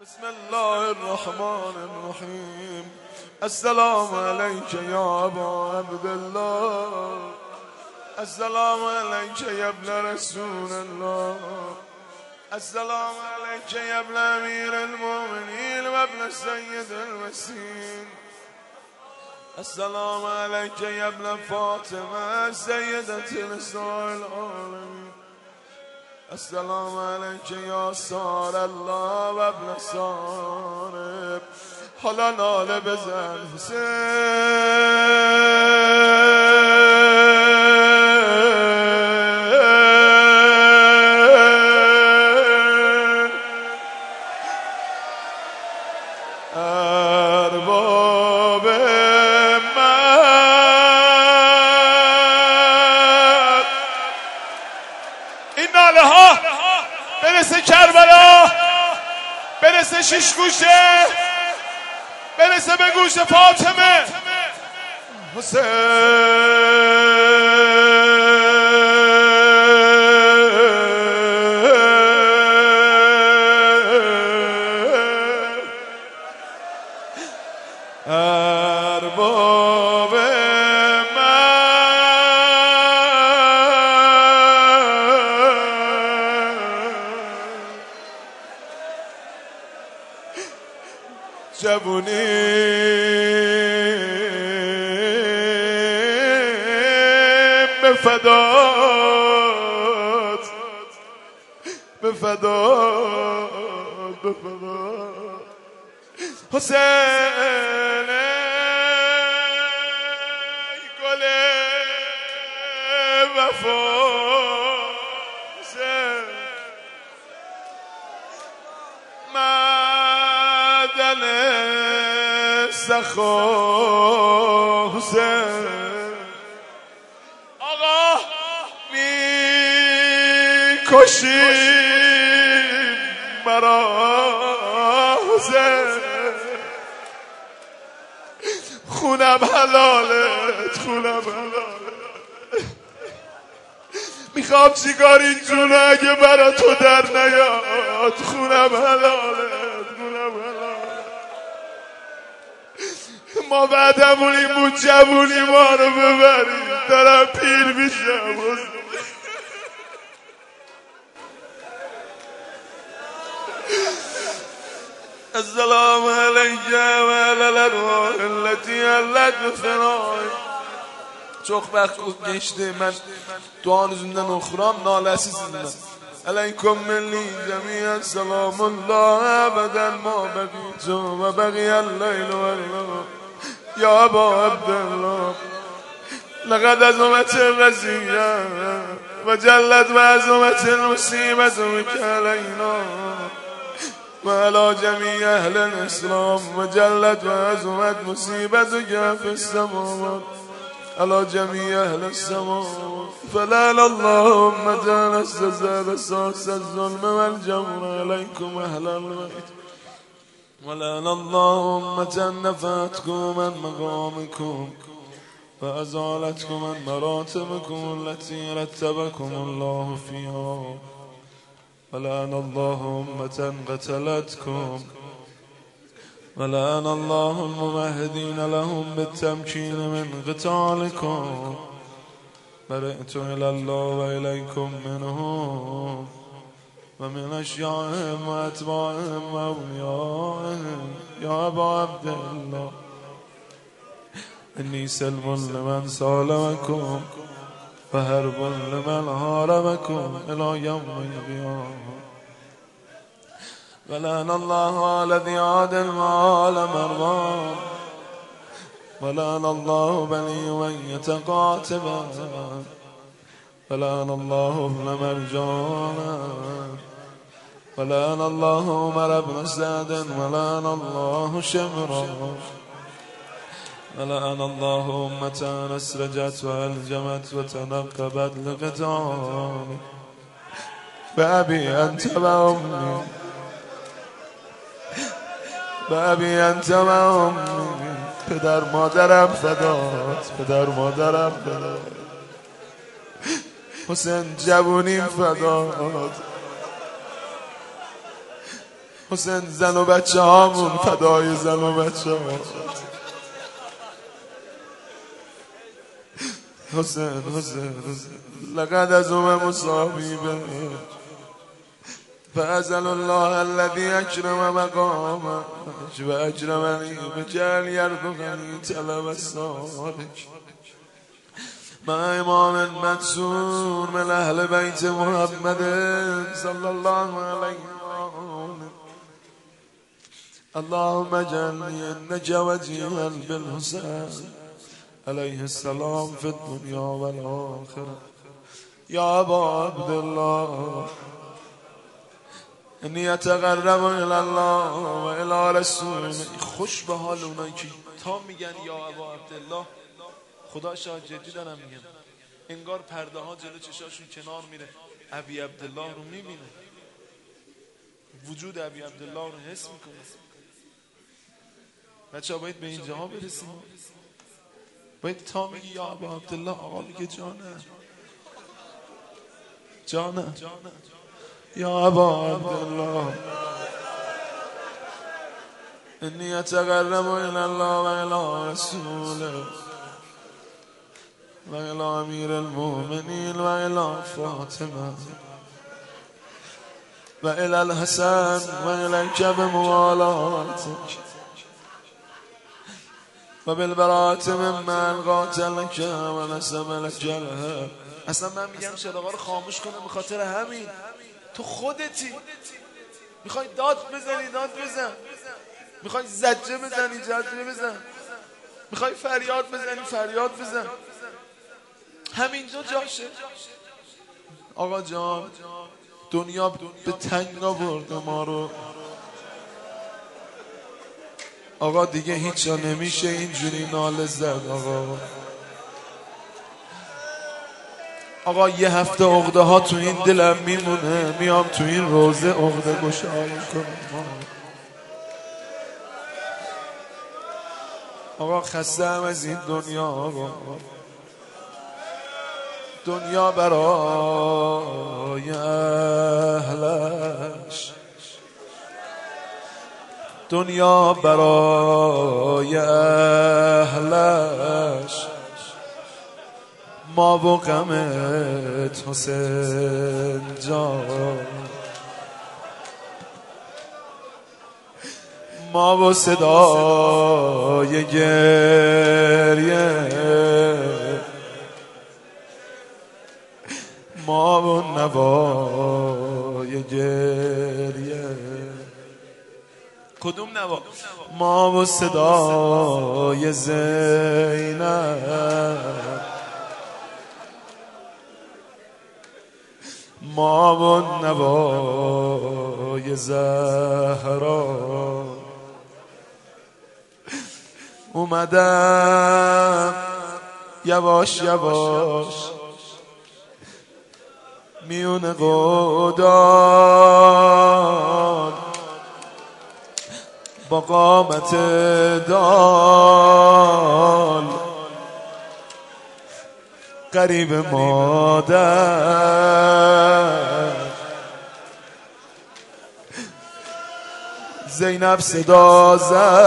بسم الله الرحمن الرحيم. السلام عليك يا أبا عبد الله، السلام عليك يا ابن رسول الله، السلام عليك يا ابن أمير المؤمنين وابن السيد المسين، السلام عليك يا ابن فاطمة سيدة نساء العالمين، السلام عليك يا سار الله وابن سارب. حالا ناله بزن حسین. ارباب من این ناله ها برسه کربلا، برسه شش گوشه، برسه به گوش فاطمه حسین. ارباب جوونی به فدات، به فدات، به فدات حسین گل وفا. معدن سخا حسین. آقا میکشیم مرا حسین، خونم حلالت، خونم حلالت. میخوام سیگار این جونه اگه برا تو در نیاد، خونم حلالت، خونم حلالت. ما بعدمون این بود جوونی ما رو ببریم، دارم پیر میشم. السلام علیک و علی الارواح التي علت بفنای. çok vakit geçti, ben duanın yüzünden okuram, nalesi sizinle. Aleyküm milli cemiyen selamullah ebeden ma begitu ve begiyel leylu ve leylu. Ya Aba Abdullah لقد عظمت الرزية وجلت وعظمت المصيبة بك علينا وعلى جميع أهل الإسلام وجلت وعظمت مصيبتك في السماوات على جميع أهل السماوات. فلعن اللهم تنسس بساس الظلم والجور عليكم أهل البيت، ولعن اللهم تنفتكم من مقامكم وأزالتكم من مراتبكم التي رتبكم الله فيها، ولعن اللهم قتلتكم، ولعن الله الممهدين لهم بالتمكين من قتالكم. برئت إلى الله وإليكم منهم ومن أشياعهم وأتباعهم وأوليائهم. يا أبا عبد الله إني سلم لمن سالمكم وهرب لمن هاربكم إلى يوم القيامة. ولعن الله الذي عاد المعال مروان، ولعن الله بني أمية قاتبا، ولعن الله ابن مرجانا، ولعن الله عمر بن سعد، ولعن الله شمرا، ولعن الله أمة أسرجت وألجمت وتنقبت لقتال. بأبي أنت وأمي، بأبي أنت وأمي. پدر مادرم فدات، پدر مادرم فدات. حسین جوونیم فدات. حسین زن و بچه هامون فدای زن و بچه ها. حسین لقد از مصابیبه فأزل الله الذي أكرم مقامه وأكرمني بجعل يرزقني طلب السالك مع إمام منصور من أهل بيت محمد صلى الله عليه وسلم. اللهم اجعلني إنك وجيها بالحسين عليه السلام في الدنيا والآخرة. يا أبا عبد الله إني أتقرب إلى الله و إلى رسوله. خوش به حال اونایی که تا میگن یا ابا عبدالله خدا شاهد جدی دارم میگم، انگار پرده ها جلو چشاشون کنار میره، ابی عبدالله رو میبینه، وجود ابی عبدالله رو حس میکنه. بچه ها باید به اینجاها برسیم، باید تا میگی یا ابا عبدالله آقا میگه جانه یا ابا عبدالله إني أتقرب إلى الله وإلى رسوله وإلى أمير المؤمنين وإلى فاطمة وإلى الحسن وإليك بموالاتك وبالبراءة ممن قاتلك ونسب لك الهب. اصلا من میگم چراغا رو خاموش کنه به خاطر همین. تو خودتی میخوای داد بزنی داد بزن، میخوای زجه بزنی زجه بزن، میخوای فریاد بزنی فریاد بزن، همینجا جاشه. آقا جان دنیا به تنگ آورده ما رو، آقا دیگه هیچ جا نمیشه اینجوری ناله زد. آقا یه هفته عقده ها تو این دلم میمونه، میام تو این روزه عقده گشایی کنم. آقا خستم از این دنیا، دنیا برای اهلش، دنیا برای اهلش، ما و غمت حسین جان، ما و صدای گریه، ما و نوای گریه. کدوم نوا؟ ما و صدای زینب، ما و نوای زهرا. اومدم یواش یواش میون قدان با قامت دال قریب مادر. زینب صدا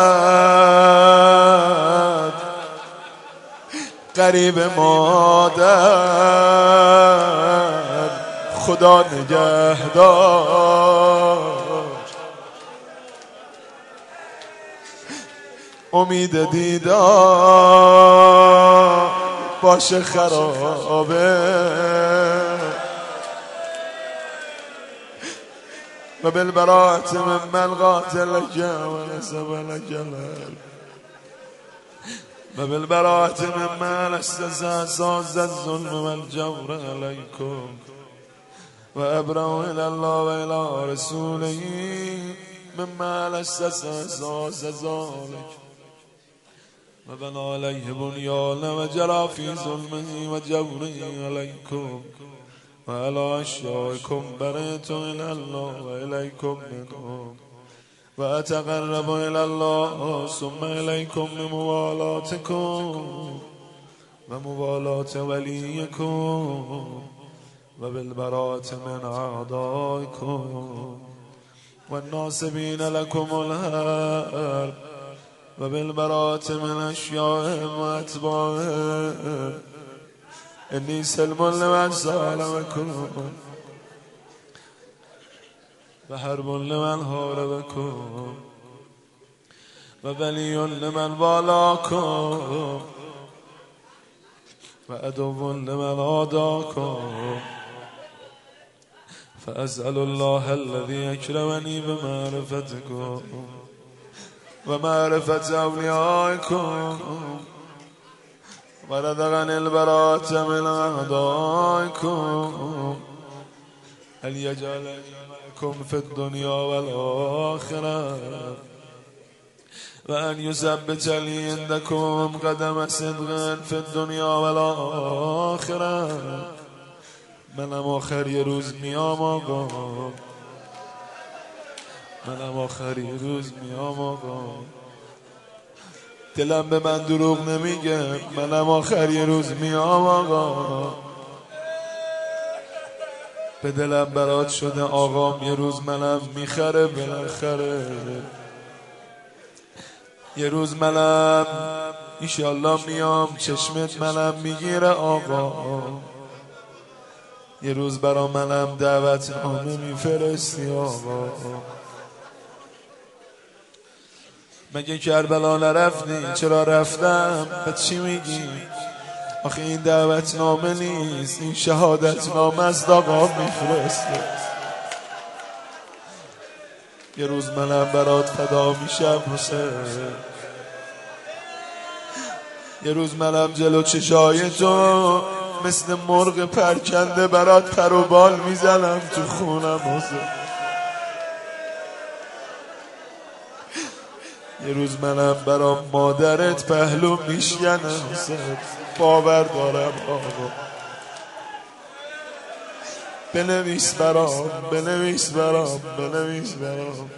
زد قریب مادر، خدا نگهدار. امید دیدار باشه خرابه و بالبراءة ممن قاتلك ونسب لك الهب و بالبراءة ممن اساس الظلم والجور عليكم و ابرأ الى الله و الى رسوله ممن اساس ذلك و بنا علیه بنیان و جرى فی ظلمه و جوره علیکم و علی اشیائکم برئت الی الله و الیکم منهم و اتقرب الی الله ثم الیکم بموالاتکم و موالات ولیکم و بالبراءة من اعدائکم والناصبين لكم الهرب وبالبراءة من أشيائهم وأتباعهم إني سلم لمن سالمكم وحرب لمن حاربكم وولي لمن والاكم وعدو لمن عاداكم فأسأل الله الذي أكرمني بمعرفتكم ومعرفة أوليائكم ورزقني البراءة من أعدائكم أن يجعلني معكم في الدنيا والآخرة وأن يثبت لي عندكم قدم صدق في الدنیا والآخرة. منم آخر یه روز میام آقا، منم آخر یه روز میام آقا، دلم به من دروغ نمیگه، منم آخر یه روز میام آقا، به دلم برات شده آقام یه روز منم میخره بالاخره، یه روز منم ایشالله میام چشمت منم میگیره آقا، یه روز برا منم دعوت نامه میفرستی آقا. مگه کربلا نرفتی؟ چرا رفتم؟ به چی میگی؟ آخه این دعوت نامه نیست، این شهادت نامه است آقا میفرسته. یه روز منم برات فدا میشم حسین، یه روز منم جلو چشای تو مثل مرغ پرکنده برات پر و بال میزنم تو خونم حسین. یه روز منم برام مادرت پهلو میشکنم حسین، باور دارم آقا. بنویس برام، بنویس برام، بنویس برام.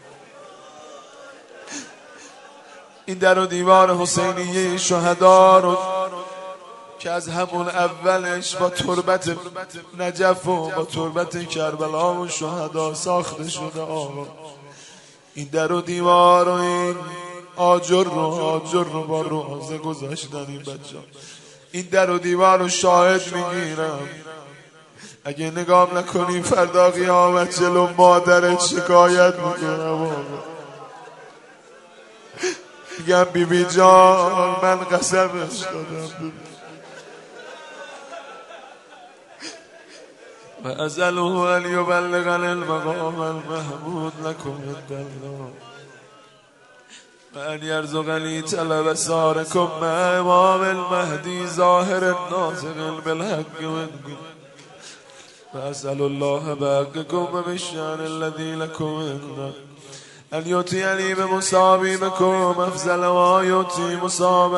این در و دیوار حسینیه شهدا رو که از همون اولش با تربت نجف و با تربت کربلا و شهدا ساخته شده آقا، این در و دیوار و این آجر رو با روزه گذاشتن این بچه، این در و دیوار رو شاهد میگیرم. اگه نگام نکنی فردا قیامت جلو مادرت شکایت میکنم آقا. میگم بیبی جان من قسمش دادم و ازله ان یبلغنی المقام المحمود لکم الله و ان یرزقنی طلب سارکم مع امام المهدی ظاهر الناطق بالحق منکم و اسأل الله بحقكم و بالشأن الذي لكم عنده ان یؤتینی بمصابی بكم افضل ما یؤتی مصاب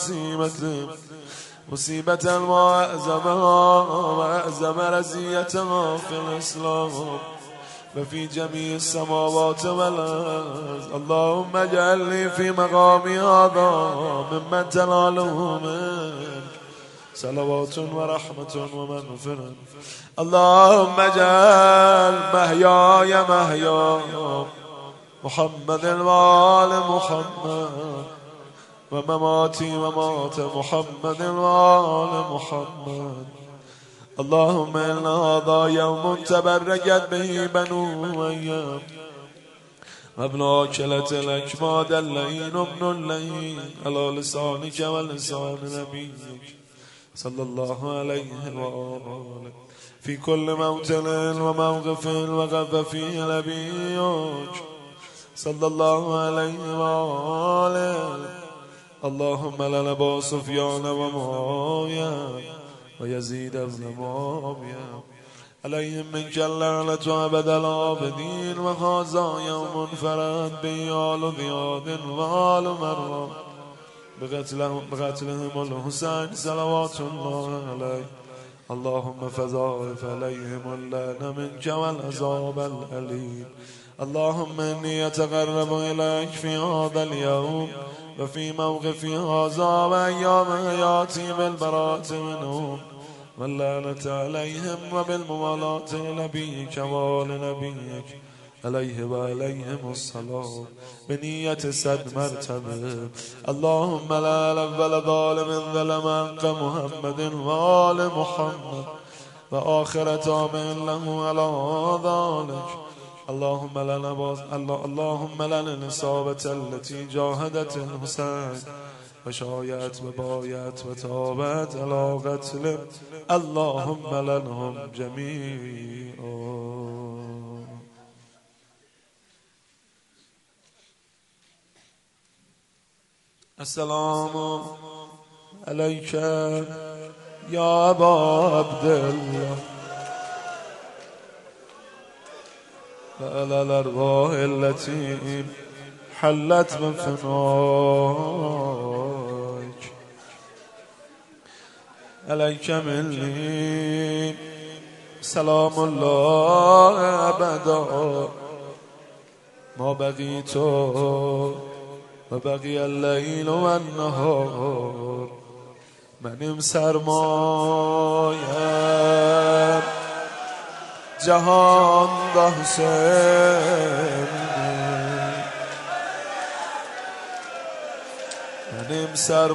مصیبة ما اعظمها و اعظم رزیتها فی الاسلام و فی جمیع السماوات والارض. اللهم اجعلنی فی مقامی هذا ممن تناله منک صلوات و رحمت و مغفرة. اللهم اجعل محیای محیا محمد و آل محمد و مماتی ممات محمد و آل محمد. اللهم ان هذا یوم تبرکت به بنو امیه و ابن آکلة الاکماد اللعین ابن اللعین علی لسانک و لسان نبیک صلی الله علیه و آله فی کل موطن و موقف وقف فیه نبیک صلی الله علیه و آله. اللهم لنبا سفیان و معاویه و یزید ابن معاویه علیهم منک اللعنة ابد الآبدین و هذا یوم فرحت به آل زیاد و آل مروان بقتلهم الحسین صلوات الله علیه. اللهم فضاعف عليهم اللعن منك والعذاب الأليم. اللهم إني أتقرب إليك في هذا اليوم وفي موقف هذا وأيام حياتي بالبراءة منهم واللعنة عليهم وبالموالاة لنبيك وآل نبيك علیه و علیهم السلام به نیت 100 مرتبه. اللهم لا الاول ظالم ظلم حق محمد و آل محمد و آخر تابع له علی ذلك. اللهم لنا الإصابة التي جاهدت الحسين و شایعت و بایعت و تابت علی قتل. اللهم لنهم جمیعا. السلام علیک یا ابا عبدالله و علی الارواح التي حلت من فنائك. علیک منی سلام الله ابدا ما بقیت و بقی اللیل و النهار. منم سرمایم جهان ده حسین، منم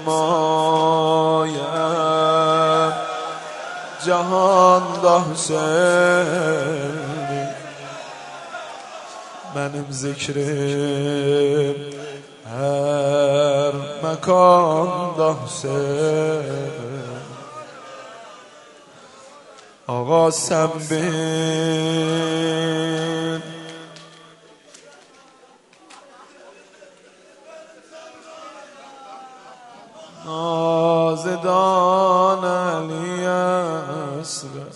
سرمایم جهان ده حسین. منم ذکرم هر مکان ده حسین. آقا سنبین نازدان علی اصغر.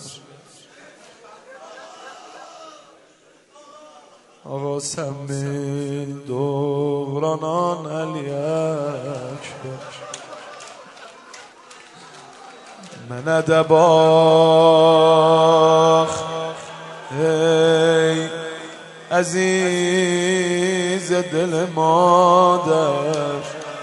آقا سنبین دورانان علی اکبر. من ادباخ ای عزیز دل مادر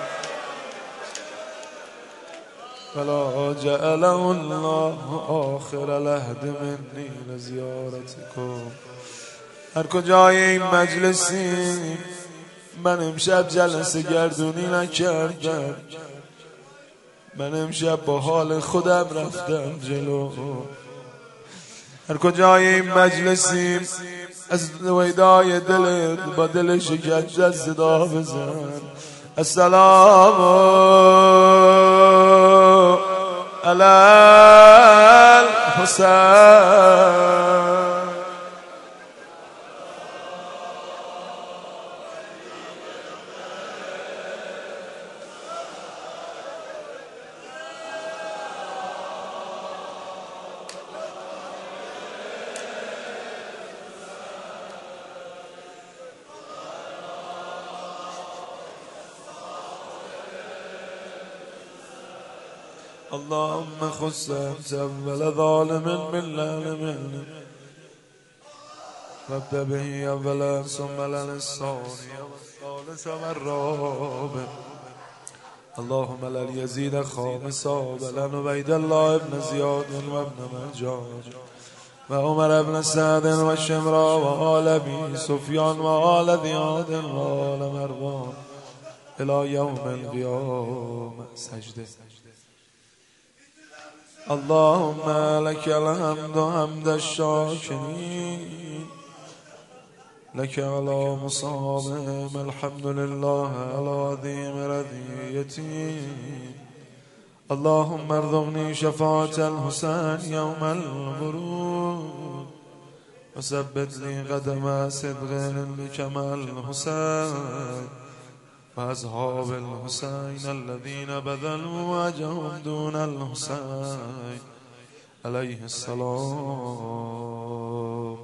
فلا جعله الله آخر العهد منی لزیارتکم. هر کجای این مجلسی من امشب جلسه گردونی نکردم، من امشب با حال خودم رفتم جلو. هر کجای این مجلسی از ویدای دلت با دل شکسته صدا بزن السلام علی الحسین. اللهم خص أول ظالم من العالمين وابدأ به أولا ثم للثاني والثالث والرابع. اللهم لليزيد خامسا ولن عبيد الله بن زياد وابن مجاج وعمر بن سعد وشمرا وآل أبي سفيان وآل زياد وآل مروان إلى يوم القيامة. سجده. اللهم لك الحمد حمد الشاكرين لك على مصابهم الحمد لله على عظيم رضيتي. اللهم ارزقني شفاعة الحسين يوم الورود وثبت لي قدم صدق لكمال الحسين وأصحاب الحسين الذين بذلوا وجههم دون الحسين عليه السلام.